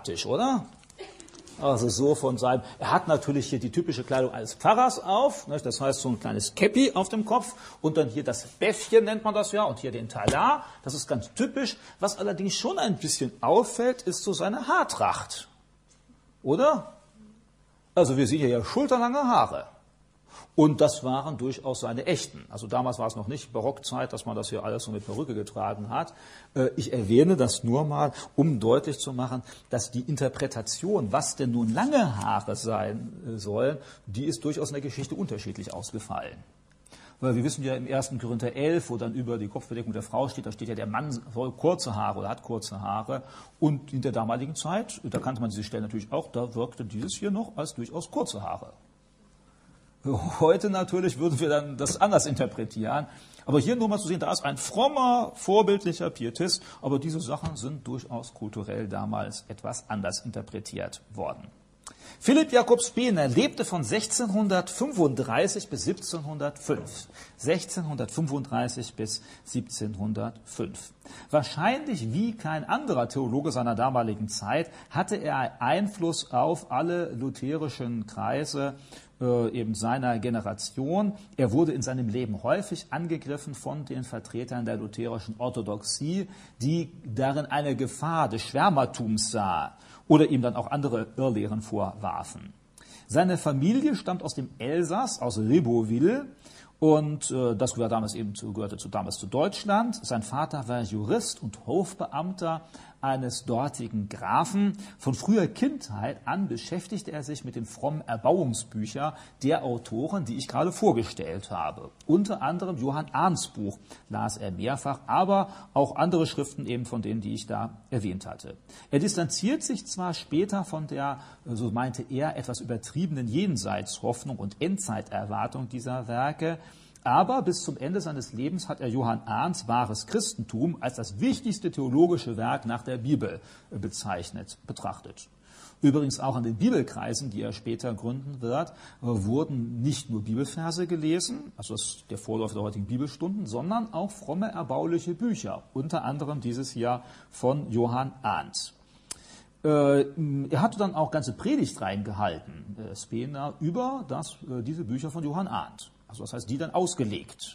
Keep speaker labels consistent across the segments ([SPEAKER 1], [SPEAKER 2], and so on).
[SPEAKER 1] oder? Also so von seinem, er hat natürlich hier die typische Kleidung eines Pfarrers auf, ne, das heißt so ein kleines Käppi auf dem Kopf und dann hier das Bäffchen nennt man das ja und hier den Talar, das ist ganz typisch. Was allerdings schon ein bisschen auffällt, ist so seine Haartracht, oder? Also wir sehen hier ja schulterlange Haare. Und das waren durchaus seine echten. Also damals war es noch nicht Barockzeit, dass man das hier alles so mit Perücke getragen hat. Ich erwähne das nur mal, um deutlich zu machen, dass die Interpretation, was denn nun lange Haare sein sollen, die ist durchaus in der Geschichte unterschiedlich ausgefallen. Weil wir wissen ja im 1. Korinther 11, wo dann über die Kopfbedeckung der Frau steht, da steht ja, der Mann soll kurze Haare oder hat kurze Haare. Und in der damaligen Zeit, da kannte man diese Stelle natürlich auch, da wirkte dieses hier noch als durchaus kurze Haare. Heute natürlich würden wir dann das anders interpretieren. Aber hier nur mal zu sehen, da ist ein frommer, vorbildlicher Pietist, aber diese Sachen sind durchaus kulturell damals etwas anders interpretiert worden. Philipp Jakob Spener lebte von 1635 bis 1705. 1635 bis 1705. Wahrscheinlich wie kein anderer Theologe seiner damaligen Zeit hatte er Einfluss auf alle lutherischen Kreise eben seiner Generation. Er wurde in seinem Leben häufig angegriffen von den Vertretern der lutherischen Orthodoxie, die darin eine Gefahr des Schwärmertums sah oder ihm dann auch andere Irrlehren vorwarfen. Seine Familie stammt aus dem Elsass, aus Ribeauville, und das gehörte damals zu Deutschland. Sein Vater war Jurist und Hofbeamter eines dortigen Grafen. Von früher Kindheit an beschäftigte er sich mit den frommen Erbauungsbüchern der Autoren, die ich gerade vorgestellt habe. Unter anderem Johann Arndts Buch las er mehrfach, aber auch andere Schriften eben von denen, die ich da erwähnt hatte. Er distanziert sich zwar später von der, so meinte er, etwas übertriebenen Jenseitshoffnung und Endzeiterwartung dieser Werke, aber bis zum Ende seines Lebens hat er Johann Arndts Wahres Christentum als das wichtigste theologische Werk nach der Bibel betrachtet. Übrigens auch an den Bibelkreisen, die er später gründen wird, wurden nicht nur Bibelverse gelesen, also das ist der Vorläufer der heutigen Bibelstunden, sondern auch fromme erbauliche Bücher, unter anderem dieses hier von Johann Arndt. Er hatte dann auch ganze Predigtreihen gehalten, Spener, über diese Bücher von Johann Arndt. Also das heißt, die dann ausgelegt.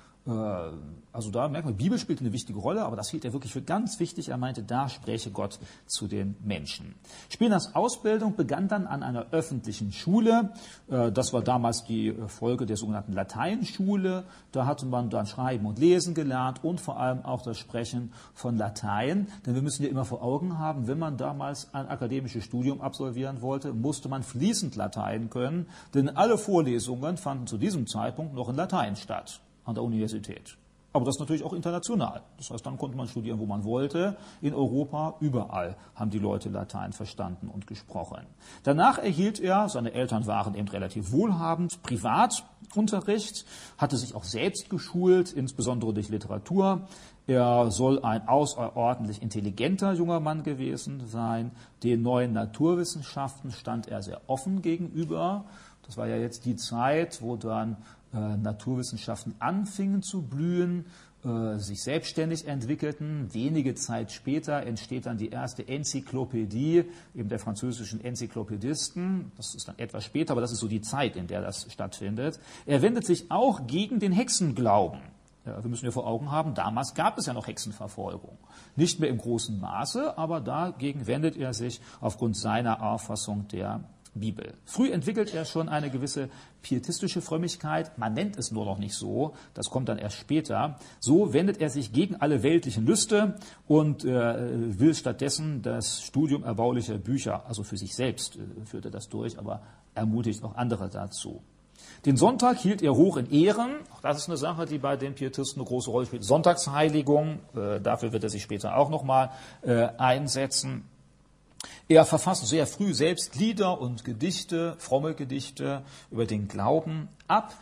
[SPEAKER 1] Also da merkt man, die Bibel spielt eine wichtige Rolle, aber das hielt er wirklich für ganz wichtig. Er meinte, da spräche Gott zu den Menschen. Speners Ausbildung begann dann an einer öffentlichen Schule. Das war damals die Folge der sogenannten Lateinschule. Da hatte man dann Schreiben und Lesen gelernt und vor allem auch das Sprechen von Latein. Denn wir müssen ja immer vor Augen haben, wenn man damals ein akademisches Studium absolvieren wollte, musste man fließend Latein können, denn alle Vorlesungen fanden zu diesem Zeitpunkt noch in Latein statt an der Universität. Aber das natürlich auch international. Das heißt, dann konnte man studieren, wo man wollte. In Europa, überall haben die Leute Latein verstanden und gesprochen. Danach erhielt er, seine Eltern waren eben relativ wohlhabend, Privatunterricht, hatte sich auch selbst geschult, insbesondere durch Literatur. Er soll ein außerordentlich intelligenter junger Mann gewesen sein. Den neuen Naturwissenschaften stand er sehr offen gegenüber. Das war ja jetzt die Zeit, wo dann Naturwissenschaften anfingen zu blühen, sich selbstständig entwickelten. Wenige Zeit später entsteht dann die erste Enzyklopädie, eben der französischen Enzyklopädisten. Das ist dann etwas später, aber das ist so die Zeit, in der das stattfindet. Er wendet sich auch gegen den Hexenglauben. Ja, wir müssen ja vor Augen haben, damals gab es ja noch Hexenverfolgung. Nicht mehr im großen Maße, aber dagegen wendet er sich aufgrund seiner Auffassung der Bibel. Früh entwickelt er schon eine gewisse pietistische Frömmigkeit, man nennt es nur noch nicht so, das kommt dann erst später. So wendet er sich gegen alle weltlichen Lüste und will stattdessen das Studium erbaulicher Bücher, also für sich selbst führt er das durch, aber ermutigt auch andere dazu. Den Sonntag hielt er hoch in Ehren, auch das ist eine Sache, die bei den Pietisten eine große Rolle spielt, Sonntagsheiligung, dafür wird er sich später auch nochmal einsetzen. Er verfasst sehr früh selbst Lieder und Gedichte, fromme Gedichte über den Glauben. Ab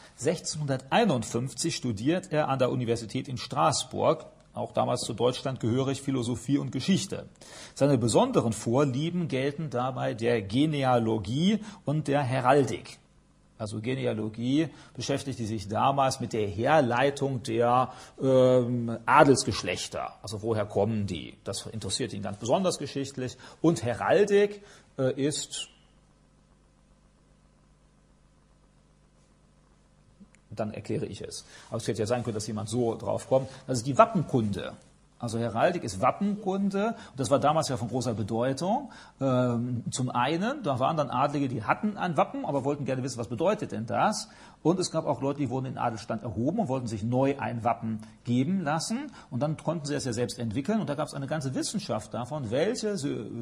[SPEAKER 1] 1651 studiert er an der Universität in Straßburg, auch damals zu Deutschland gehörig, Philosophie und Geschichte. Seine besonderen Vorlieben gelten dabei der Genealogie und der Heraldik. Also Genealogie beschäftigte sich damals mit der Herleitung der Adelsgeschlechter. Also woher kommen die? Das interessiert ihn ganz besonders geschichtlich. Und Heraldik ist, dann erkläre ich es. Aber es hätte ja sein können, dass jemand so drauf kommt. Das ist die Wappenkunde. Also Heraldik ist Wappenkunde, und das war damals ja von großer Bedeutung. Zum einen, da waren dann Adlige, die hatten ein Wappen, aber wollten gerne wissen, was bedeutet denn das? Und es gab auch Leute, die wurden in den Adelsstand erhoben und wollten sich neu ein Wappen geben lassen. Und dann konnten sie es ja selbst entwickeln. Und da gab es eine ganze Wissenschaft davon, welche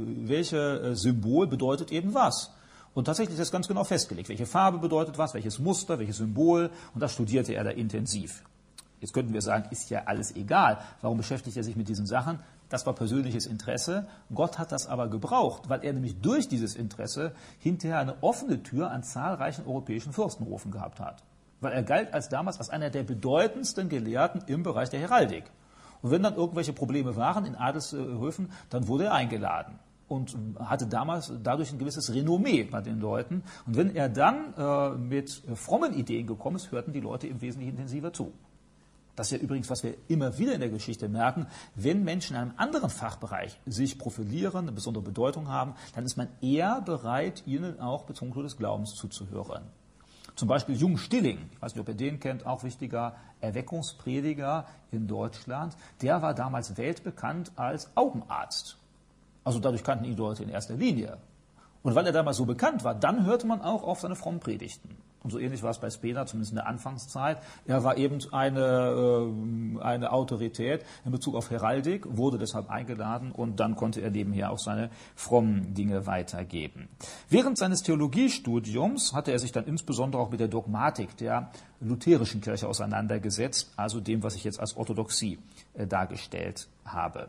[SPEAKER 1] Symbol bedeutet eben was. Und tatsächlich ist das ganz genau festgelegt. Welche Farbe bedeutet was, welches Muster, welches Symbol. Und das studierte er da intensiv. Jetzt könnten wir sagen, ist ja alles egal. Warum beschäftigt er sich mit diesen Sachen? Das war persönliches Interesse. Gott hat das aber gebraucht, weil er nämlich durch dieses Interesse hinterher eine offene Tür an zahlreichen europäischen Fürstenhofen gehabt hat. Weil er galt damals als einer der bedeutendsten Gelehrten im Bereich der Heraldik. Und wenn dann irgendwelche Probleme waren in Adelshöfen, dann wurde er eingeladen und hatte damals dadurch ein gewisses Renommee bei den Leuten. Und wenn er dann mit frommen Ideen gekommen ist, hörten die Leute im Wesentlichen intensiver zu. Das ist ja übrigens, was wir immer wieder in der Geschichte merken, wenn Menschen in einem anderen Fachbereich sich profilieren, eine besondere Bedeutung haben, dann ist man eher bereit, ihnen auch bezogen des Glaubens zuzuhören. Zum Beispiel Jung Stilling, ich weiß nicht, ob ihr den kennt, auch wichtiger Erweckungsprediger in Deutschland, der war damals weltbekannt als Augenarzt. Also dadurch kannten ihn die Leute in erster Linie. Und weil er damals so bekannt war, dann hörte man auch auf seine frommen Predigten. Und so ähnlich war es bei Spener, zumindest in der Anfangszeit. Er war eben eine Autorität in Bezug auf Heraldik, wurde deshalb eingeladen und dann konnte er nebenher auch seine frommen Dinge weitergeben. Während seines Theologiestudiums hatte er sich dann insbesondere auch mit der Dogmatik der lutherischen Kirche auseinandergesetzt, also dem, was ich jetzt als Orthodoxie dargestellt habe.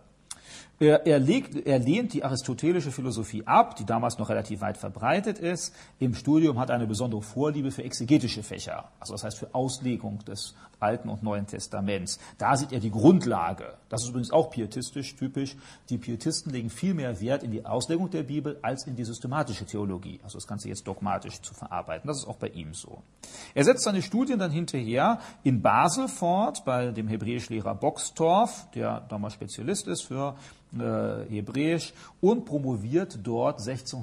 [SPEAKER 1] Er lehnt die aristotelische Philosophie ab, die damals noch relativ weit verbreitet ist. Im Studium hat er eine besondere Vorliebe für exegetische Fächer, also das heißt für Auslegung des Alten und Neuen Testaments. Da sieht er die Grundlage. Das ist übrigens auch pietistisch typisch. Die Pietisten legen viel mehr Wert in die Auslegung der Bibel als in die systematische Theologie, also das Ganze jetzt dogmatisch zu verarbeiten. Das ist auch bei ihm so. Er setzt seine Studien dann hinterher in Basel fort, bei dem Hebräischlehrer Boxtorf, der damals Spezialist ist für Hebräisch, und promoviert dort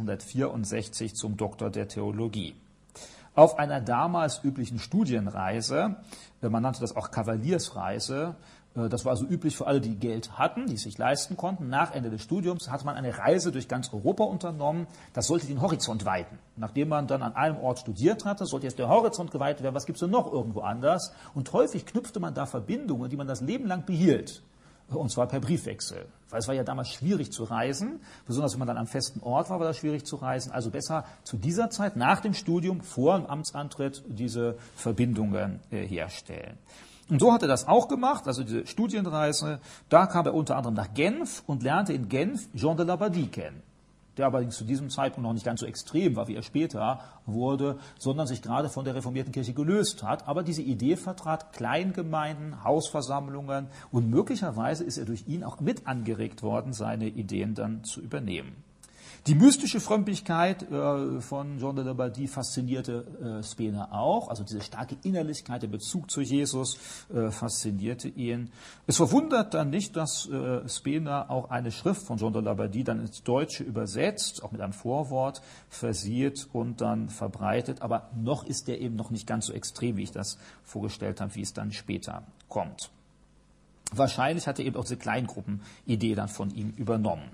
[SPEAKER 1] 1664 zum Doktor der Theologie. Auf einer damals üblichen Studienreise, man nannte das auch Kavaliersreise, das war also üblich für alle, die Geld hatten, die es sich leisten konnten. Nach Ende des Studiums hatte man eine Reise durch ganz Europa unternommen. Das sollte den Horizont weiten. Nachdem man dann an einem Ort studiert hatte, sollte jetzt der Horizont geweitet werden. Was gibt es denn noch irgendwo anders? Und häufig knüpfte man da Verbindungen, die man das Leben lang behielt. Und zwar per Briefwechsel. Weil es war ja damals schwierig zu reisen. Besonders wenn man dann am festen Ort war, war das schwierig zu reisen. Also besser zu dieser Zeit, nach dem Studium, vor dem Amtsantritt, diese Verbindungen herstellen. Und so hat er das auch gemacht, also diese Studienreise. Da kam er unter anderem nach Genf und lernte in Genf Jean de Labadie kennen, der allerdings zu diesem Zeitpunkt noch nicht ganz so extrem war, wie er später wurde, sondern sich gerade von der reformierten Kirche gelöst hat. Aber diese Idee vertrat Kleingemeinden, Hausversammlungen, und möglicherweise ist er durch ihn auch mit angeregt worden, seine Ideen dann zu übernehmen. Die mystische Frömmigkeit von Jean de Labadie faszinierte Spener auch, also diese starke Innerlichkeit, der Bezug zu Jesus faszinierte ihn. Es verwundert dann nicht, dass Spener auch eine Schrift von Jean de Labadie dann ins Deutsche übersetzt, auch mit einem Vorwort versieht und dann verbreitet, aber noch ist der eben noch nicht ganz so extrem, wie ich das vorgestellt habe, wie es dann später kommt. Wahrscheinlich hat er eben auch diese Kleingruppenidee dann von ihm übernommen.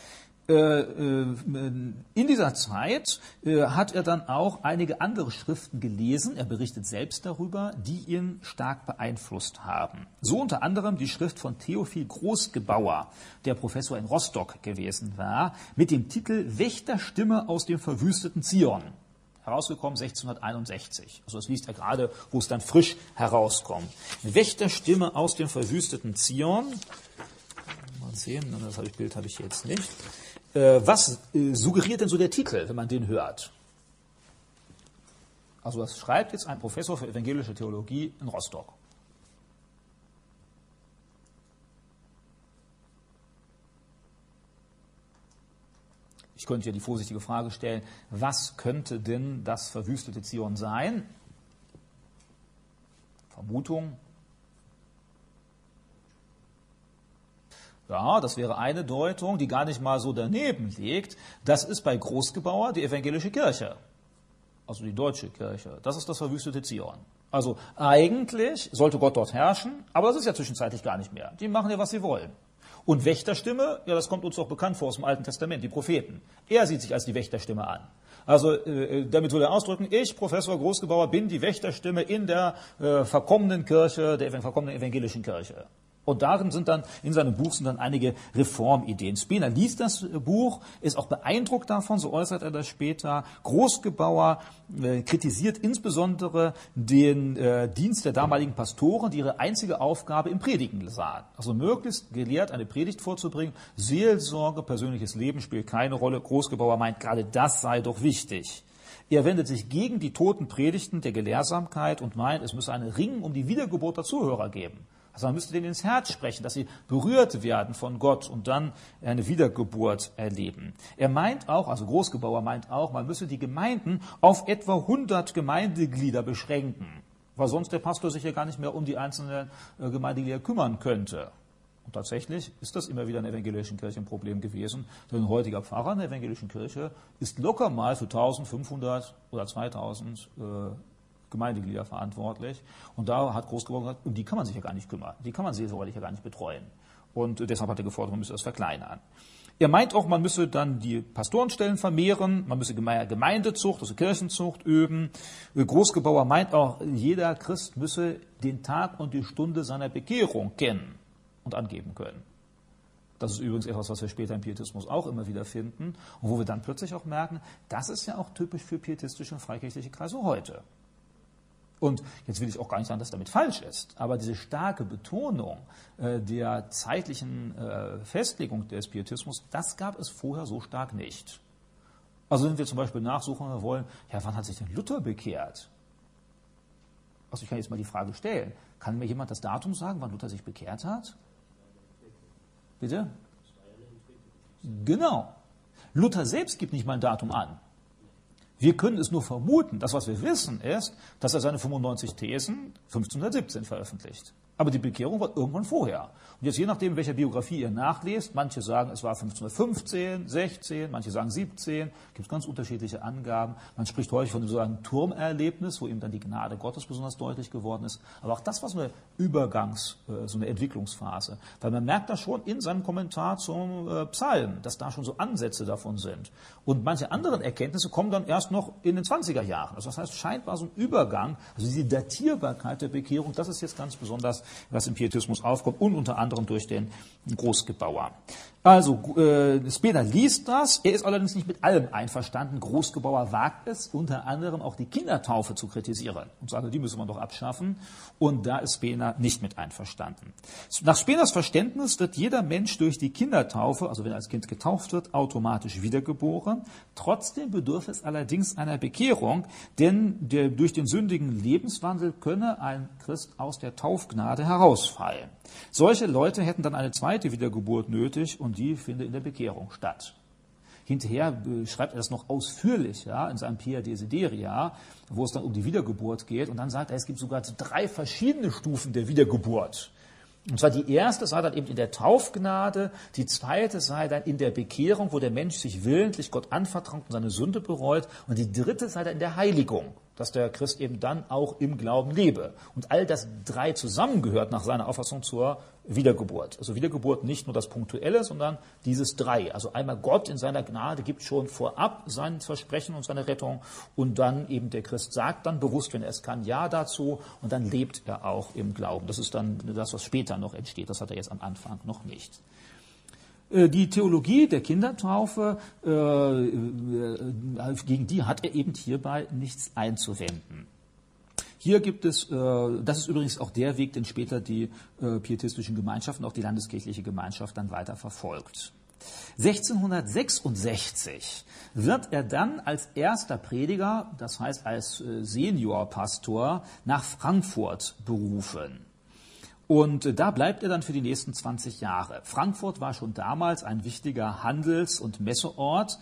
[SPEAKER 1] In dieser Zeit hat er dann auch einige andere Schriften gelesen, er berichtet selbst darüber, die ihn stark beeinflusst haben. So unter anderem die Schrift von Theophil Großgebauer, der Professor in Rostock gewesen war, mit dem Titel Wächterstimme aus dem verwüsteten Zion. Herausgekommen 1661. Also das liest er gerade, wo es dann frisch herauskommt. Wächterstimme aus dem verwüsteten Zion. Mal sehen, das Bild habe ich jetzt nicht. Was suggeriert denn so der Titel, wenn man den hört? Also das schreibt jetzt ein Professor für evangelische Theologie in Rostock. Ich könnte ja die vorsichtige Frage stellen, was könnte denn das verwüstete Zion sein? Vermutung. Ja, das wäre eine Deutung, die gar nicht mal so daneben liegt. Das ist bei Großgebauer die evangelische Kirche, also die deutsche Kirche. Das ist das verwüstete Zion. Also eigentlich sollte Gott dort herrschen, aber das ist ja zwischenzeitlich gar nicht mehr. Die machen ja, was sie wollen. Und Wächterstimme, ja, das kommt uns doch bekannt vor aus dem Alten Testament, die Propheten. Er sieht sich als die Wächterstimme an. Also damit will er ausdrücken, ich, Professor Großgebauer, bin die Wächterstimme in der verkommenen Kirche, der verkommenen evangelischen Kirche. Und darin sind dann, in seinem Buch sind dann einige Reformideen. Spener liest das Buch, ist auch beeindruckt davon, so äußert er das später. Großgebauer kritisiert insbesondere den Dienst der damaligen Pastoren, die ihre einzige Aufgabe im Predigen sahen. Also möglichst gelehrt eine Predigt vorzubringen. Seelsorge, persönliches Leben spielt keine Rolle. Großgebauer meint, gerade das sei doch wichtig. Er wendet sich gegen die toten Predigten der Gelehrsamkeit und meint, es müsse einen Ring um die Wiedergeburt der Zuhörer geben. Also man müsste denen ins Herz sprechen, dass sie berührt werden von Gott und dann eine Wiedergeburt erleben. Er meint auch, also Großgebauer meint auch, man müsse die Gemeinden auf etwa 100 Gemeindeglieder beschränken, weil sonst der Pastor sich ja gar nicht mehr um die einzelnen Gemeindeglieder kümmern könnte. Und tatsächlich ist das immer wieder in der evangelischen Kirche ein Problem gewesen, denn ein heutiger Pfarrer in der evangelischen Kirche ist locker mal für 1500 oder 2000 Gemeindeglieder verantwortlich. Und da hat Großgebauer gesagt, um die kann man sich ja gar nicht kümmern. Die kann man seelsorgerlich ja gar nicht betreuen. Und deshalb hat er gefordert, man müsse das verkleinern. Er meint auch, man müsse dann die Pastorenstellen vermehren, man müsse Gemeindezucht, also Kirchenzucht üben. Großgebauer meint auch, jeder Christ müsse den Tag und die Stunde seiner Bekehrung kennen und angeben können. Das ist übrigens etwas, was wir später im Pietismus auch immer wieder finden und wo wir dann plötzlich auch merken, das ist ja auch typisch für pietistische und freikirchliche Kreise heute. Und jetzt will ich auch gar nicht sagen, dass damit falsch ist, aber diese starke Betonung der zeitlichen Festlegung des Pietismus, das gab es vorher so stark nicht. Also wenn wir zum Beispiel nachsuchen wollen, ja, wann hat sich denn Luther bekehrt? Also ich kann jetzt mal die Frage stellen, kann mir jemand das Datum sagen, wann Luther sich bekehrt hat? Bitte? Genau. Luther selbst gibt nicht mal ein Datum an. Wir können es nur vermuten. Das, was wir wissen, ist, dass er seine 95 Thesen 1517 veröffentlicht. Aber die Bekehrung war irgendwann vorher. Und jetzt je nachdem, welcher Biografie ihr nachlest, manche sagen, es war 1515, 16, manche sagen 17, gibt es ganz unterschiedliche Angaben. Man spricht häufig von dem sogenannten Turmerlebnis, wo eben dann die Gnade Gottes besonders deutlich geworden ist. Aber auch das war so eine so eine Entwicklungsphase. Weil man merkt das schon in seinem Kommentar zum Psalm, dass da schon so Ansätze davon sind. Und manche anderen Erkenntnisse kommen dann erst noch in den 20er Jahren. Also das heißt, scheinbar so ein Übergang, also diese Datierbarkeit der Bekehrung, das ist jetzt ganz besonders, was im Pietismus aufkommt und unter anderem durch den Großgebauer. Also Spener liest das, er ist allerdings nicht mit allem einverstanden. Großgebauer wagt es, unter anderem auch die Kindertaufe zu kritisieren und sagt, die müsse man doch abschaffen. Und da ist Spener nicht mit einverstanden. Nach Speners Verständnis wird jeder Mensch durch die Kindertaufe, also wenn er als Kind getauft wird, automatisch wiedergeboren. Trotzdem bedürfe es allerdings einer Bekehrung, denn durch den sündigen Lebenswandel könne ein Christ aus der Taufgnade herausfallen. Solche Leute hätten dann eine zweite Wiedergeburt nötig und die finde in der Bekehrung statt. Hinterher schreibt er das noch ausführlich, ja, in seinem Pia Desideria, wo es dann um die Wiedergeburt geht. Und dann sagt er, es gibt sogar 3 verschiedene Stufen der Wiedergeburt. Und zwar die erste sei dann eben in der Taufgnade, die zweite sei dann in der Bekehrung, wo der Mensch sich willentlich Gott anvertraut und seine Sünde bereut. Und die dritte sei dann in der Heiligung, dass der Christ eben dann auch im Glauben lebe. Und all das 3 zusammengehört nach seiner Auffassung zur Wiedergeburt. Also Wiedergeburt nicht nur das Punktuelle, sondern dieses 3. Also einmal Gott in seiner Gnade gibt schon vorab sein Versprechen und seine Rettung und dann eben der Christ sagt dann bewusst, wenn er es kann, Ja dazu und dann lebt er auch im Glauben. Das ist dann das, was später noch entsteht. Das hat er jetzt am Anfang noch nicht. Die Theologie der Kindertaufe, gegen die hat er eben hierbei nichts einzuwenden. Hier gibt es, das ist übrigens auch der Weg, den später die pietistischen Gemeinschaften, auch die landeskirchliche Gemeinschaft dann weiter verfolgt. 1666 wird er dann als erster Prediger, das heißt als Seniorpastor, nach Frankfurt berufen. Und da bleibt er dann für die nächsten 20 Jahre. Frankfurt war schon damals ein wichtiger Handels- und Messeort.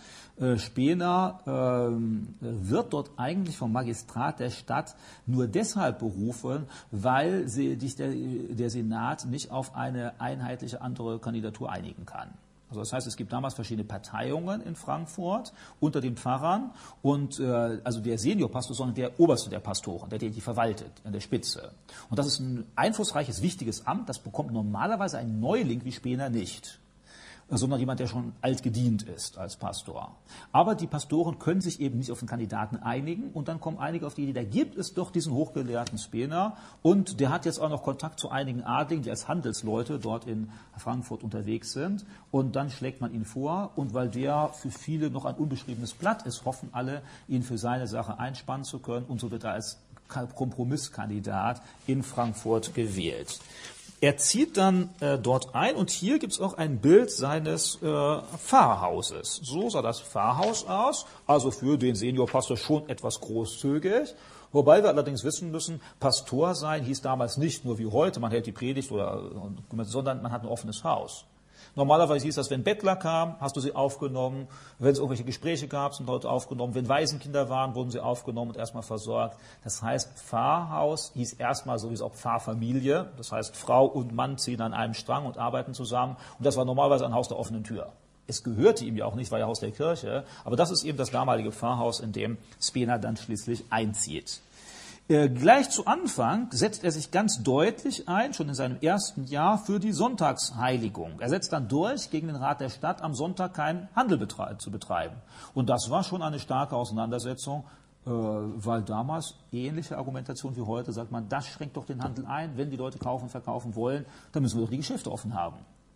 [SPEAKER 1] Spener wird dort eigentlich vom Magistrat der Stadt nur deshalb berufen, weil sich der Senat nicht auf eine einheitliche andere Kandidatur einigen kann. Also das heißt, es gibt damals verschiedene Parteiungen in Frankfurt unter den Pfarrern und also der Seniorpastor, sondern der Oberste der Pastoren, der die verwaltet, an der Spitze. Und das ist ein einflussreiches, wichtiges Amt, das bekommt normalerweise ein Neuling wie Spener nicht, sondern jemand, der schon alt gedient ist als Pastor. Aber die Pastoren können sich eben nicht auf den Kandidaten einigen und dann kommen einige auf die Idee, da gibt es doch diesen hochgelehrten Spener und der hat jetzt auch noch Kontakt zu einigen Adligen, die als Handelsleute dort in Frankfurt unterwegs sind und dann schlägt man ihn vor und weil der für viele noch ein unbeschriebenes Blatt ist, hoffen alle, ihn für seine Sache einspannen zu können und so wird er als Kompromisskandidat in Frankfurt gewählt. Er zieht dann dort ein und hier gibt es auch ein Bild seines Pfarrhauses. So sah das Pfarrhaus aus, also für den Seniorpastor schon etwas großzügig. Wobei wir allerdings wissen müssen, Pastor sein hieß damals nicht nur wie heute, man hält die Predigt, sondern man hat ein offenes Haus. Normalerweise hieß das, wenn Bettler kamen, hast du sie aufgenommen. Wenn es irgendwelche Gespräche gab, sind Leute aufgenommen. Wenn Waisenkinder waren, wurden sie aufgenommen und erstmal versorgt. Das heißt, Pfarrhaus hieß erstmal sowieso auch Pfarrfamilie. Das heißt, Frau und Mann ziehen an einem Strang und arbeiten zusammen. Und das war normalerweise ein Haus der offenen Tür. Es gehörte ihm ja auch nicht, war ja Haus der Kirche. Aber das ist eben das damalige Pfarrhaus, in dem Spener dann schließlich einzieht. Gleich zu Anfang setzt er sich ganz deutlich ein, schon in seinem ersten Jahr, für die Sonntagsheiligung. Er setzt dann durch, gegen den Rat der Stadt am Sonntag keinen Handel zu betreiben. Und das war schon eine starke Auseinandersetzung, weil damals ähnliche Argumentation wie heute sagt man, das schränkt doch den Handel ein. Wenn die Leute kaufen, verkaufen wollen, dann müssen wir doch die Geschäfte offen haben.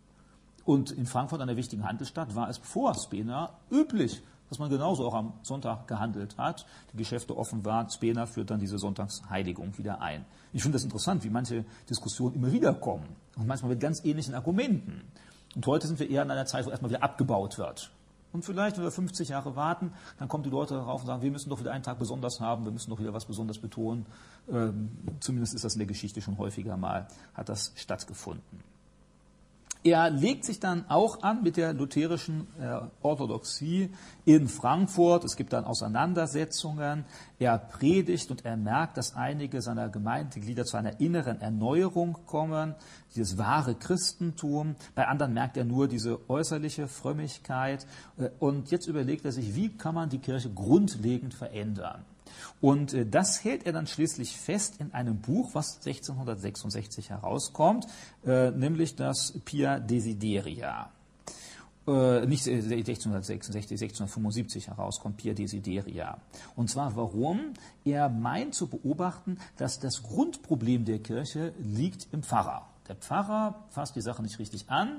[SPEAKER 1] Und in Frankfurt, einer wichtigen Handelsstadt, war es vor Spener üblich, dass man genauso auch am Sonntag gehandelt hat, die Geschäfte offen waren. Spener führt dann diese Sonntagsheiligung wieder ein. Ich finde das interessant, wie manche Diskussionen immer wieder kommen und manchmal mit ganz ähnlichen Argumenten. Und heute sind wir eher in einer Zeit, wo erstmal wieder abgebaut wird. Und vielleicht, wenn wir 50 Jahre warten, dann kommen die Leute darauf und sagen, wir müssen doch wieder einen Tag besonders haben, wir müssen doch wieder was besonders betonen. Zumindest ist das in der Geschichte schon häufiger mal, hat das stattgefunden. Er legt sich dann auch an mit der lutherischen Orthodoxie in Frankfurt. Es gibt dann Auseinandersetzungen. Er predigt und er merkt, dass einige seiner Gemeindeglieder zu einer inneren Erneuerung kommen, dieses wahre Christentum. Bei anderen merkt er nur diese äußerliche Frömmigkeit. Und jetzt überlegt er sich, wie kann man die Kirche grundlegend verändern? Und das hält er dann schließlich fest in einem Buch, was 1666 herauskommt, nämlich das Pia Desideria. Nicht 1666, 1675 herauskommt, Pia Desideria. Und zwar warum? Er meint zu beobachten, dass das Grundproblem der Kirche liegt im Pfarrer. Der Pfarrer fasst die Sache nicht richtig an.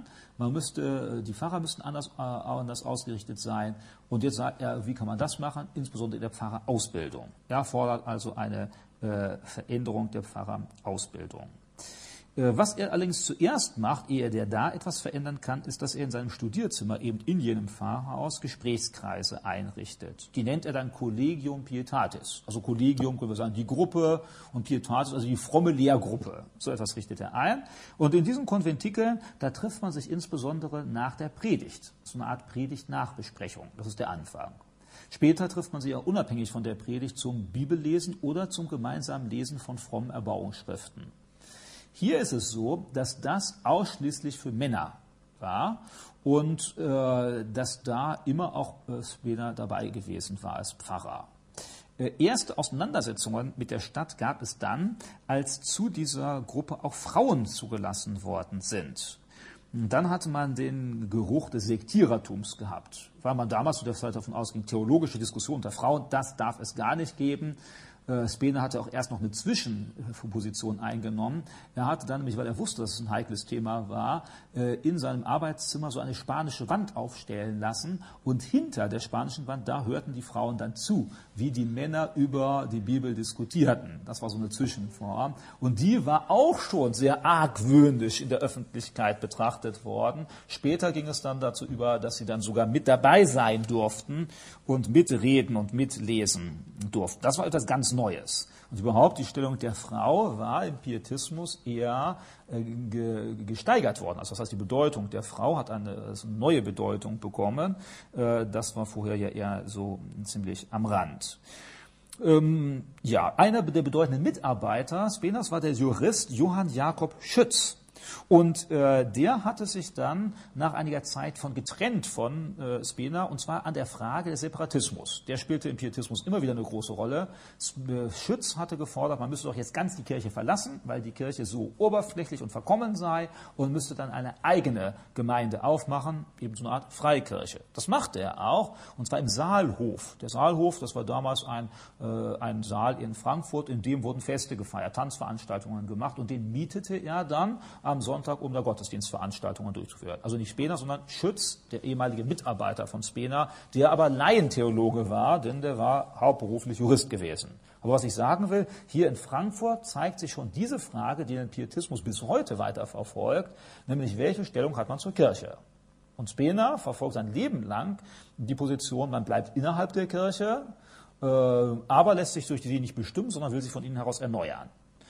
[SPEAKER 1] Die Pfarrer müssten anders ausgerichtet sein. Und jetzt sagt er, wie kann man das machen? Insbesondere in der Pfarrerausbildung. Er fordert also eine Veränderung der Pfarrerausbildung. Was er allerdings zuerst macht, ehe er da etwas verändern kann, ist, dass er in seinem Studierzimmer eben in jenem Pfarrhaus Gesprächskreise einrichtet. Die nennt er dann Collegium Pietatis. Also Collegium, können wir sagen, die Gruppe und Pietatis, also die fromme Lehrgruppe. So etwas richtet er ein. Und in diesen Konventikeln, da trifft man sich insbesondere nach der Predigt. So eine Art Predigt-Nachbesprechung. Das ist der Anfang. Später trifft man sich auch unabhängig von der Predigt zum Bibellesen oder zum gemeinsamen Lesen von frommen Erbauungsschriften. Hier ist es so, dass das ausschließlich für Männer war und dass da immer auch Spener dabei gewesen war als Pfarrer. Erste Auseinandersetzungen mit der Stadt gab es dann, als zu dieser Gruppe auch Frauen zugelassen worden sind. Dann hatte man den Geruch des Sektierertums gehabt, weil man damals zu der Zeit davon ausging, theologische Diskussion unter Frauen, das darf es gar nicht geben. Spener hatte auch erst noch eine Zwischenposition eingenommen. Er hatte dann nämlich, weil er wusste, dass es ein heikles Thema war, in seinem Arbeitszimmer so eine spanische Wand aufstellen lassen. Und hinter der spanischen Wand, da hörten die Frauen dann zu, wie die Männer über die Bibel diskutierten. Das war so eine Zwischenform. Und die war auch schon sehr argwöhnisch in der Öffentlichkeit betrachtet worden. Später ging es dann dazu über, dass sie dann sogar mit dabei sein durften und mitreden und mitlesen durften. Das war etwas ganz Neues. Und überhaupt die Stellung der Frau war im Pietismus eher gesteigert worden. Also das heißt, die Bedeutung der Frau hat eine neue Bedeutung bekommen. Das war vorher ja eher so ziemlich am Rand. Einer der bedeutenden Mitarbeiter Spenas war der Jurist Johann Jakob Schütz. Und der hatte sich dann nach einiger Zeit getrennt von Spena, und zwar an der Frage des Separatismus. Der spielte im Pietismus immer wieder eine große Rolle. Schütz hatte gefordert, man müsste doch jetzt ganz die Kirche verlassen, weil die Kirche so oberflächlich und verkommen sei, und müsste dann eine eigene Gemeinde aufmachen, eben so eine Art Freikirche. Das machte er auch, und zwar im Saalhof. Der Saalhof, das war damals ein Saal in Frankfurt, in dem wurden Feste gefeiert, Tanzveranstaltungen gemacht, und den mietete er dann am Sonntag, um da Gottesdienstveranstaltungen durchzuführen. Also nicht Spener, sondern Schütz, der ehemalige Mitarbeiter von Spener, der aber Laientheologe war, denn der war hauptberuflich Jurist gewesen. Aber was ich sagen will, hier in Frankfurt zeigt sich schon diese Frage, die den Pietismus bis heute weiter verfolgt, nämlich welche Stellung hat man zur Kirche? Und Spener verfolgt sein Leben lang die Position, man bleibt innerhalb der Kirche, aber lässt sich durch die nicht bestimmen, sondern will sich von innen heraus erneuern.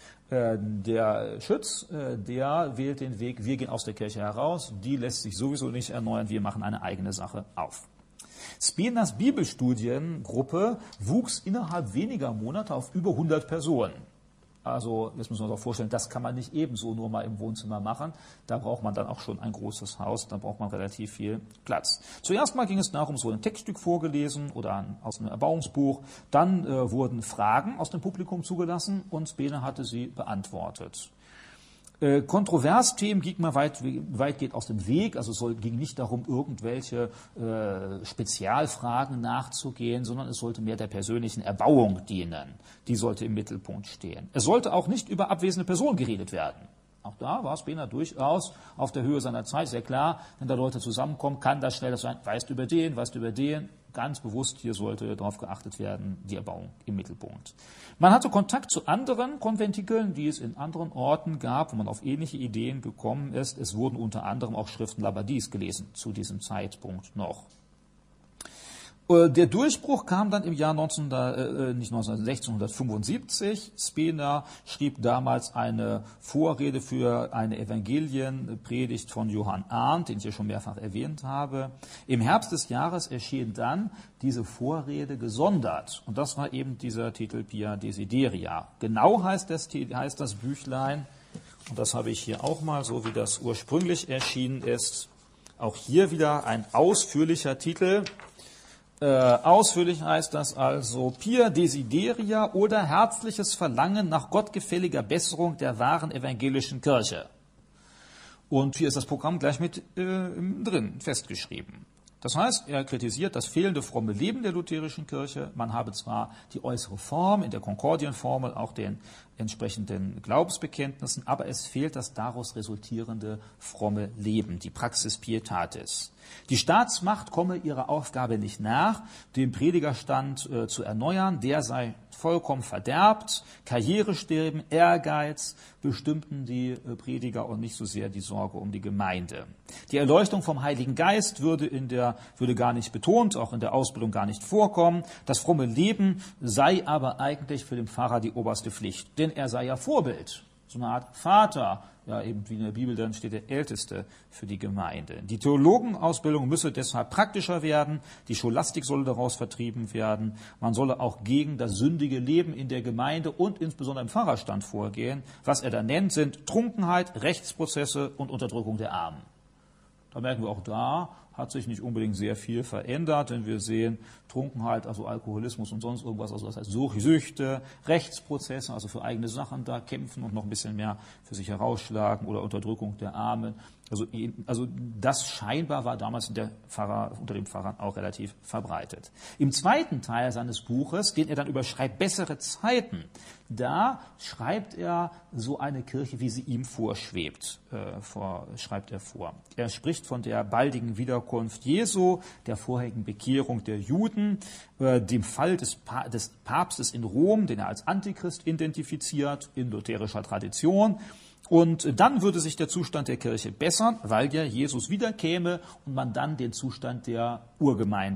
[SPEAKER 1] Der Schütz, der wählt den Weg, wir gehen aus der Kirche heraus, die lässt sich sowieso nicht erneuern, wir machen eine eigene Sache auf. Spenas Bibelstudiengruppe wuchs innerhalb weniger Monate auf über 100 Personen. Also, jetzt müssen wir uns auch vorstellen, das kann man nicht ebenso nur mal im Wohnzimmer machen. Da braucht man dann auch schon ein großes Haus, da braucht man relativ viel Platz. Zuerst mal ging es darum, es wurde ein Textstück vorgelesen oder aus einem Erbauungsbuch. Dann wurden Fragen aus dem Publikum zugelassen und Spena hatte sie beantwortet. Kontroversthemen ging man weitgehend aus dem Weg, also es ging nicht darum, irgendwelche Spezialfragen nachzugehen, sondern es sollte mehr der persönlichen Erbauung dienen. Die sollte im Mittelpunkt stehen. Es sollte auch nicht über abwesende Personen geredet werden. Auch da war Spena durchaus auf der Höhe seiner Zeit, sehr klar, wenn da Leute zusammenkommen, kann das schneller sein, weißt du über den, ganz bewusst, hier sollte darauf geachtet werden, die Erbauung im Mittelpunkt. Man hatte Kontakt zu anderen Konventikeln, die es in anderen Orten gab, wo man auf ähnliche Ideen gekommen ist. Es wurden unter anderem auch Schriften Labadis gelesen, zu diesem Zeitpunkt noch. Der Durchbruch kam dann im Jahr 1675. Spena schrieb damals eine Vorrede für eine Evangelienpredigt von Johann Arndt, den ich ja schon mehrfach erwähnt habe. Im Herbst des Jahres erschien dann diese Vorrede gesondert. Und das war eben dieser Titel Pia Desideria. Genau heißt das Büchlein, und das habe ich hier auch mal, so wie das ursprünglich erschienen ist. Auch hier wieder ein ausführlicher Titel. Ausführlich heißt das also Pia Desideria oder herzliches Verlangen nach gottgefälliger Besserung der wahren evangelischen Kirche. Und hier ist das Programm gleich mit drin festgeschrieben. Das heißt, er kritisiert das fehlende fromme Leben der lutherischen Kirche. Man habe zwar die äußere Form in der Konkordienformel, auch den entsprechenden Glaubensbekenntnissen, aber es fehlt das daraus resultierende fromme Leben, die Praxis Pietatis. Die Staatsmacht komme ihrer Aufgabe nicht nach, den Predigerstand zu erneuern, der sei vollkommen verderbt, Karrierestreben, Ehrgeiz bestimmten die Prediger und nicht so sehr die Sorge um die Gemeinde. Die Erleuchtung vom Heiligen Geist würde gar nicht betont, auch in der Ausbildung gar nicht vorkommen. Das fromme Leben sei aber eigentlich für den Pfarrer die oberste Pflicht, denn er sei ja Vorbild, so eine Art Vater, ja eben wie in der Bibel dann steht der Älteste für die Gemeinde. Die Theologenausbildung müsse deshalb praktischer werden, die Scholastik solle daraus vertrieben werden, man solle auch gegen das sündige Leben in der Gemeinde und insbesondere im Pfarrerstand vorgehen. Was er da nennt, sind Trunkenheit, Rechtsprozesse und Unterdrückung der Armen. Da merken wir auch, da hat sich nicht unbedingt sehr viel verändert, denn wir sehen Trunkenheit, also Alkoholismus und sonst irgendwas, also das heißt Süchte, Rechtsprozesse, also für eigene Sachen da kämpfen und noch ein bisschen mehr für sich herausschlagen oder Unterdrückung der Armen. Also das scheinbar war damals unter den Pfarrern auch relativ verbreitet. Im zweiten Teil seines Buches, den er dann überschreibt, Bessere Zeiten, da schreibt er so eine Kirche, wie sie ihm vorschwebt, schreibt er vor. Er spricht von der baldigen Wiederkunft Jesu, der vorherigen Bekehrung der Juden, dem Fall des Papstes in Rom, den er als Antichrist identifiziert, in lutherischer Tradition. Und dann würde sich der Zustand der Kirche bessern, weil ja Jesus wiederkäme und man dann den Zustand der Urgemeinde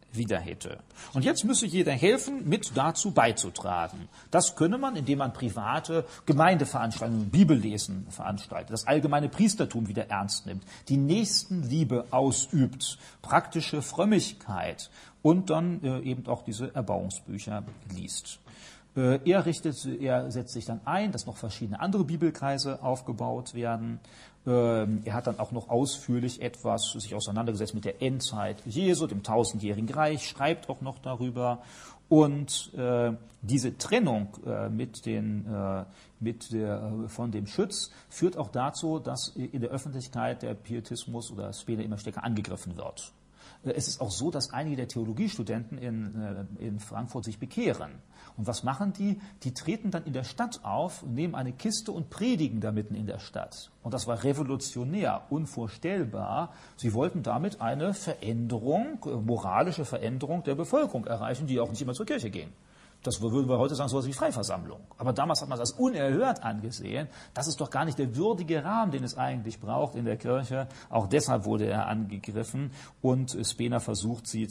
[SPEAKER 1] wieder hätte. Und jetzt müsse jeder helfen, mit dazu beizutragen. Das könne man, indem man private Gemeindeveranstaltungen, Bibellesen veranstaltet, das allgemeine Priestertum wieder ernst nimmt, die Nächstenliebe ausübt, praktische Frömmigkeit und dann eben auch diese Erbauungsbücher liest. Er setzt sich dann ein, dass noch verschiedene andere Bibelkreise aufgebaut werden. Er hat dann auch noch ausführlich sich auseinandergesetzt mit der Endzeit Jesu, dem 1000-jährigen Reich, schreibt auch noch darüber. Und diese Trennung von dem Schütz führt auch dazu, dass in der Öffentlichkeit der Pietismus oder Spener immer stärker angegriffen wird. Es ist auch so, dass einige der Theologiestudenten in Frankfurt sich bekehren. Und was machen die? Die treten dann in der Stadt auf, nehmen eine Kiste und predigen da mitten in der Stadt. Und das war revolutionär, unvorstellbar. Sie wollten damit eine moralische Veränderung der Bevölkerung erreichen, die auch nicht immer zur Kirche ging. Das würden wir heute sagen, so etwas wie Freiversammlung. Aber damals hat man das als unerhört angesehen. Das ist doch gar nicht der würdige Rahmen, den es eigentlich braucht in der Kirche. Auch deshalb wurde er angegriffen und Spener versucht, sie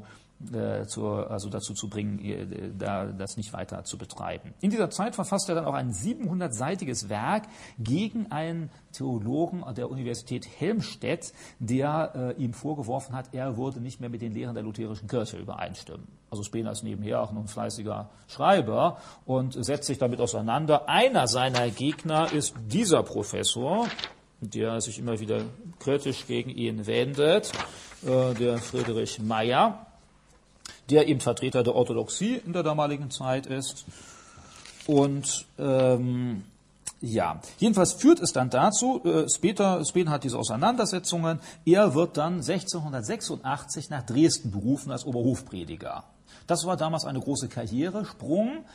[SPEAKER 1] dazu zu bringen, das nicht weiter zu betreiben. In dieser Zeit verfasst er dann auch ein 700-seitiges Werk gegen einen Theologen der Universität Helmstedt, der ihm vorgeworfen hat, er würde nicht mehr mit den Lehren der lutherischen Kirche übereinstimmen. Also Spener ist nebenher auch noch ein fleißiger Schreiber und setzt sich damit auseinander. Einer seiner Gegner ist dieser Professor, der sich immer wieder kritisch gegen ihn wendet, der Friedrich Meyer, der eben Vertreter der Orthodoxie in der damaligen Zeit ist. Und jedenfalls führt es dann dazu, Spener hat diese Auseinandersetzungen, er wird dann 1686 nach Dresden berufen als Oberhofprediger. Das war damals eine große Karrieresprung.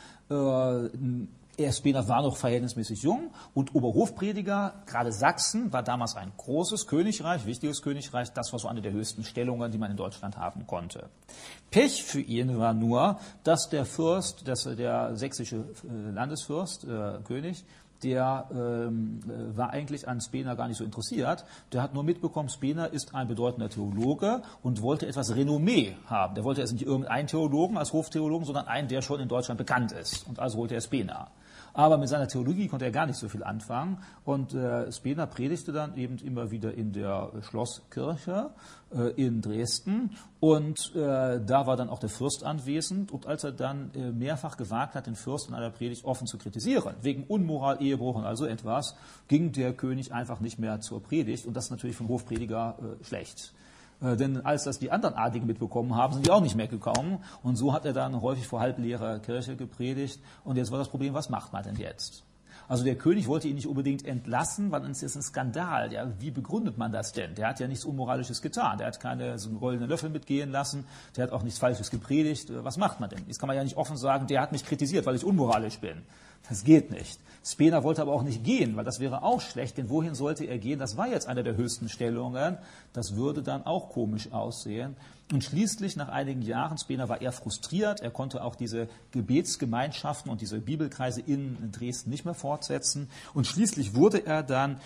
[SPEAKER 1] Spener war noch verhältnismäßig jung und Oberhofprediger, gerade Sachsen, war damals ein großes Königreich, wichtiges Königreich. Das war so eine der höchsten Stellungen, die man in Deutschland haben konnte. Pech für ihn war nur, dass der sächsische Landesfürst, König, der war eigentlich an Spener gar nicht so interessiert. Der hat nur mitbekommen, Spener ist ein bedeutender Theologe und wollte etwas Renommee haben. Der wollte jetzt nicht irgendeinen Theologen als Hoftheologen, sondern einen, der schon in Deutschland bekannt ist. Und also holte er Spener. Aber mit seiner Theologie konnte er gar nicht so viel anfangen. Und Spener predigte dann eben immer wieder in der Schlosskirche in Dresden. Und da war dann auch der Fürst anwesend. Und als er dann mehrfach gewagt hat, den Fürst in einer Predigt offen zu kritisieren, wegen Unmoral, Ehebruch und also etwas, ging der König einfach nicht mehr zur Predigt. Und das ist natürlich für einen Hofprediger schlecht. Denn als das die anderen Adligen mitbekommen haben, sind die auch nicht mehr gekommen. Und so hat er dann häufig vor halbleerer Kirche gepredigt. Und jetzt war das Problem, was macht man denn jetzt? Also der König wollte ihn nicht unbedingt entlassen, weil es ist ein Skandal. Ja, wie begründet man das denn? Der hat ja nichts Unmoralisches getan. Der hat keine so goldenen Löffel mitgehen lassen. Der hat auch nichts Falsches gepredigt. Was macht man denn? Jetzt kann man ja nicht offen sagen, der hat mich kritisiert, weil ich unmoralisch bin. Das geht nicht. Spener wollte aber auch nicht gehen, weil das wäre auch schlecht, denn wohin sollte er gehen? Das war jetzt eine der höchsten Stellungen. Das würde dann auch komisch aussehen. Und schließlich, nach einigen Jahren, Spener war eher frustriert, er konnte auch diese Gebetsgemeinschaften und diese Bibelkreise in Dresden nicht mehr fortsetzen. Und schließlich wurde er dann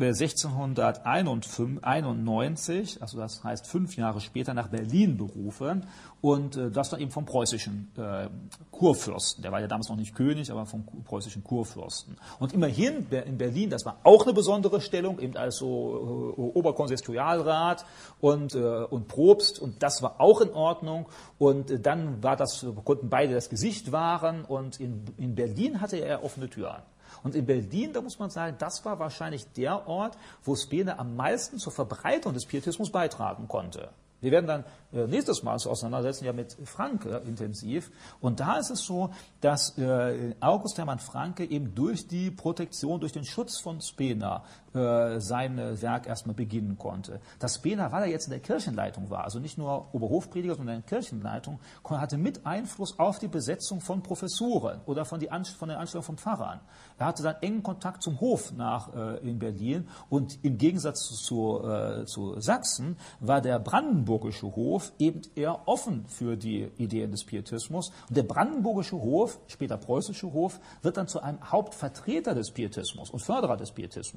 [SPEAKER 1] 1691, also das heißt 5 Jahre später, nach Berlin berufen. Und das dann eben vom preußischen Kurfürsten. Der war ja damals noch nicht König, aber vom preußischen Kurfürsten. Und immerhin in Berlin, das war auch eine besondere Stellung, eben als so Oberkonsistorialrat und Propst. Und das war auch in Ordnung. Und dann konnten beide das Gesicht wahren. Und in Berlin hatte er offene Türen. Und in Berlin, da muss man sagen, das war wahrscheinlich der Ort, wo Spener am meisten zur Verbreitung des Pietismus beitragen konnte. Wir werden dann nächstes Mal uns auseinandersetzen, ja mit Francke intensiv. Und da ist es so, dass August Hermann Francke eben durch die Protektion, durch den Schutz von Spener sein Werk erstmal beginnen konnte. Dass Spener, weil er jetzt in der Kirchenleitung war, also nicht nur Oberhofprediger, sondern in der Kirchenleitung, hatte mit Einfluss auf die Besetzung von Professuren oder von der Anstellung von Pfarrern. Er hatte dann engen Kontakt zum Hof in Berlin und im Gegensatz zu Sachsen war der brandenburgische Hof eben eher offen für die Ideen des Pietismus. Und der brandenburgische Hof, später preußische Hof, wird dann zu einem Hauptvertreter des Pietismus und Förderer des Pietismus. Das wäre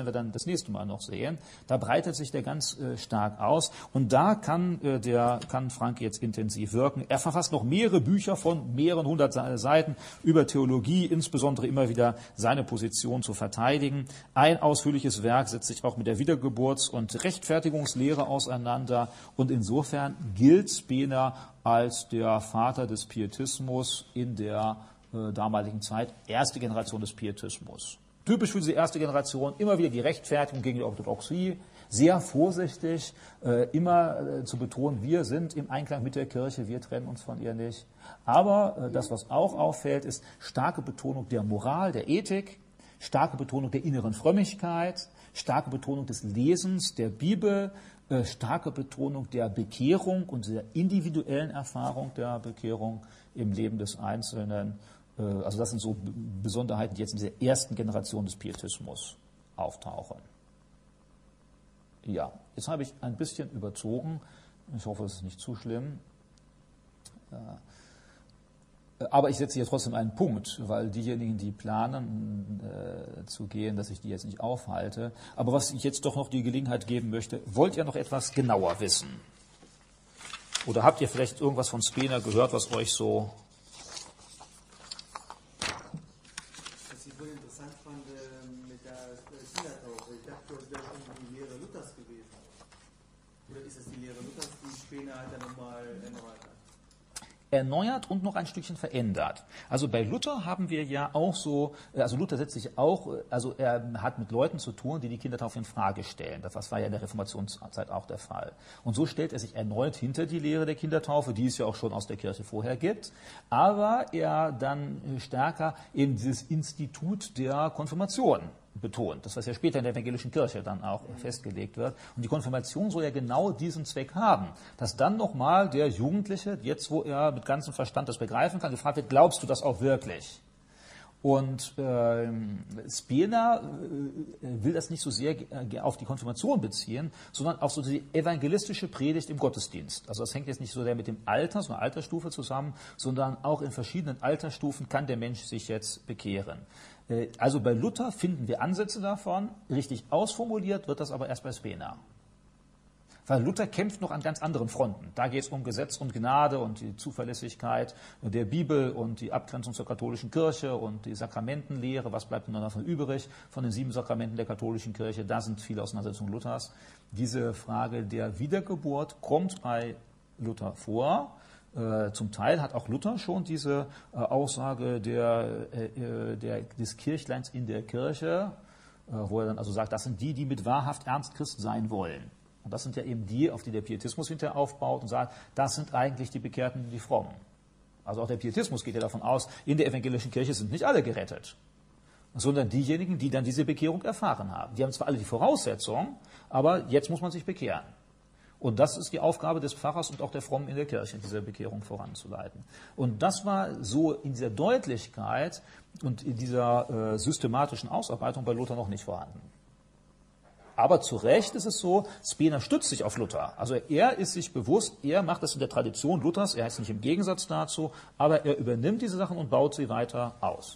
[SPEAKER 1] werden wir dann das nächste Mal noch sehen. Da breitet sich der ganz stark aus und da kann Frank jetzt intensiv wirken. Er verfasst noch mehrere Bücher von mehreren 100 Seiten über Theologie, insbesondere immer wieder seine Position zu verteidigen. Ein ausführliches Werk setzt sich auch mit der Wiedergeburts- und Rechtfertigungslehre auseinander und insofern gilt Spener als der Vater des Pietismus in der damaligen Zeit, erste Generation des Pietismus. Typisch für diese erste Generation, immer wieder die Rechtfertigung gegen die Orthodoxie, sehr vorsichtig, immer zu betonen, wir sind im Einklang mit der Kirche, wir trennen uns von ihr nicht. Aber das, was auch auffällt, ist starke Betonung der Moral, der Ethik, starke Betonung der inneren Frömmigkeit, starke Betonung des Lesens der Bibel, starke Betonung der Bekehrung und der individuellen Erfahrung der Bekehrung im Leben des Einzelnen. Also das sind so Besonderheiten, die jetzt in dieser ersten Generation des Pietismus auftauchen. Ja, jetzt habe ich ein bisschen überzogen. Ich hoffe, es ist nicht zu schlimm. Aber ich setze hier trotzdem einen Punkt, weil diejenigen, die planen zu gehen, dass ich die jetzt nicht aufhalte. Aber was ich jetzt doch noch die Gelegenheit geben möchte, wollt ihr noch etwas genauer wissen? Oder habt ihr vielleicht irgendwas von Spener gehört, was euch so...
[SPEAKER 2] Was ich wohl interessant fand mit der Kindertaufe, ich dachte, das wäre schon die Lehre Luthers gewesen. Oder ist es die Lehre Luthers, die Spener halt dann nochmal erneuert hat?
[SPEAKER 1] Erneuert und noch ein Stückchen verändert. Also bei Luther haben wir ja auch so, also Luther setzt sich auch, also er hat mit Leuten zu tun, die die Kindertaufe in Frage stellen. Das war ja in der Reformationszeit auch der Fall. Und so stellt er sich erneut hinter die Lehre der Kindertaufe, die es ja auch schon aus der Kirche vorher gibt, aber er dann stärker eben dieses Institut der Konfirmation betont, das was ja später in der evangelischen Kirche dann auch festgelegt wird. Und die Konfirmation soll ja genau diesen Zweck haben, dass dann nochmal der Jugendliche, jetzt wo er mit ganzem Verstand das begreifen kann, gefragt wird, glaubst du das auch wirklich? Und Spener will das nicht so sehr auf die Konfirmation beziehen, sondern auf so die evangelistische Predigt im Gottesdienst. Also das hängt jetzt nicht so sehr mit dem Alter, so einer Altersstufe zusammen, sondern auch in verschiedenen Altersstufen kann der Mensch sich jetzt bekehren. Also bei Luther finden wir Ansätze davon, richtig ausformuliert wird das aber erst bei Spener. Weil Luther kämpft noch an ganz anderen Fronten. Da geht es um Gesetz und Gnade und die Zuverlässigkeit der Bibel und die Abgrenzung zur katholischen Kirche und die Sakramentenlehre. Was bleibt denn davon übrig von den 7 Sakramenten der katholischen Kirche? Da sind viele Auseinandersetzungen Luthers. Diese Frage der Wiedergeburt kommt bei Luther vor. Zum Teil hat auch Luther schon diese Aussage des Kirchleins in der Kirche, wo er dann also sagt, das sind die, die mit wahrhaft ernst Christ sein wollen. Und das sind ja eben die, auf die der Pietismus hinterher aufbaut und sagt, das sind eigentlich die Bekehrten, die Frommen. Also auch der Pietismus geht ja davon aus, in der evangelischen Kirche sind nicht alle gerettet, sondern diejenigen, die dann diese Bekehrung erfahren haben. Die haben zwar alle die Voraussetzungen, aber jetzt muss man sich bekehren. Und das ist die Aufgabe des Pfarrers und auch der Frommen in der Kirche, diese Bekehrung voranzuleiten. Und das war so in dieser Deutlichkeit und in dieser systematischen Ausarbeitung bei Luther noch nicht vorhanden. Aber zu Recht ist es so, Spener stützt sich auf Luther. Also er ist sich bewusst, er macht das in der Tradition Luthers, er ist nicht im Gegensatz dazu, aber er übernimmt diese Sachen und baut sie weiter aus.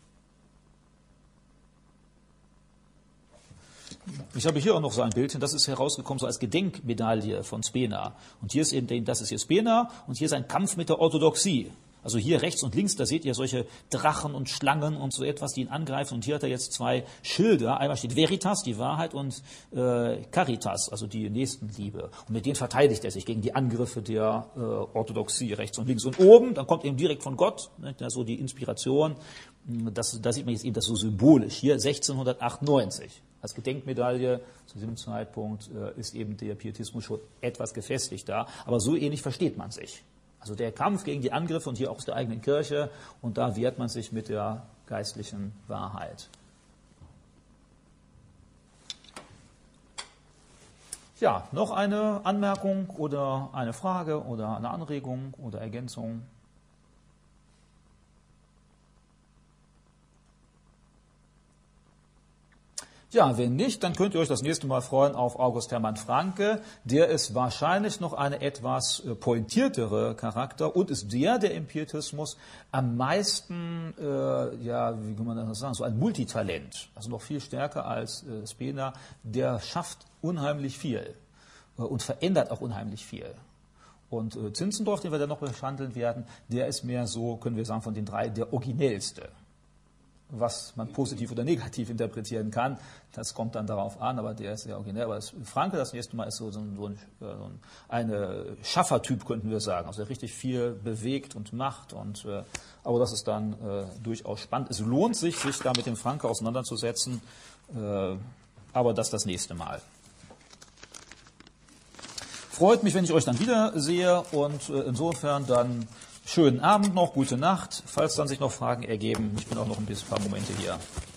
[SPEAKER 1] Ich habe hier auch noch so ein Bildchen, das ist herausgekommen so als Gedenkmedaille von Spener. Und hier ist eben, das ist hier Spener und hier ist ein Kampf mit der Orthodoxie. Also hier rechts und links, da seht ihr solche Drachen und Schlangen und so etwas, die ihn angreifen. Und hier hat er jetzt 2 Schilder. Einmal steht Veritas, die Wahrheit, und Caritas, also die Nächstenliebe. Und mit denen verteidigt er sich gegen die Angriffe der Orthodoxie rechts und links. Und oben, dann kommt eben direkt von Gott, ne, so die Inspiration. Da sieht man jetzt eben das so symbolisch. Hier 1698. Als Gedenkmedaille zu diesem Zeitpunkt ist eben der Pietismus schon etwas gefestigter. Aber so ähnlich versteht man sich. Also der Kampf gegen die Angriffe und hier auch aus der eigenen Kirche, und da wehrt man sich mit der geistlichen Wahrheit. Ja, noch eine Anmerkung oder eine Frage oder eine Anregung oder Ergänzung? Ja, wenn nicht, dann könnt ihr euch das nächste Mal freuen auf August Hermann Francke. Der ist wahrscheinlich noch eine etwas pointiertere Charakter und ist der im Pietismus am meisten, wie kann man das sagen, so ein Multitalent, also noch viel stärker als Spener. Der schafft unheimlich viel und verändert auch unheimlich viel. Und Zinzendorf, den wir dann noch behandeln werden, der ist mehr so, können wir sagen, von den drei der originellste. Was man positiv oder negativ interpretieren kann, das kommt dann darauf an, aber der ist sehr originell. Aber Francke das nächste Mal ist so eine Schaffertyp, könnten wir sagen, also der richtig viel bewegt und macht. Aber das ist dann durchaus spannend. Es lohnt sich da mit dem Francke auseinanderzusetzen, aber das nächste Mal. Freut mich, wenn ich euch dann wiedersehe und insofern dann schönen Abend noch, gute Nacht, falls dann sich noch Fragen ergeben. Ich bin auch noch ein paar Momente hier.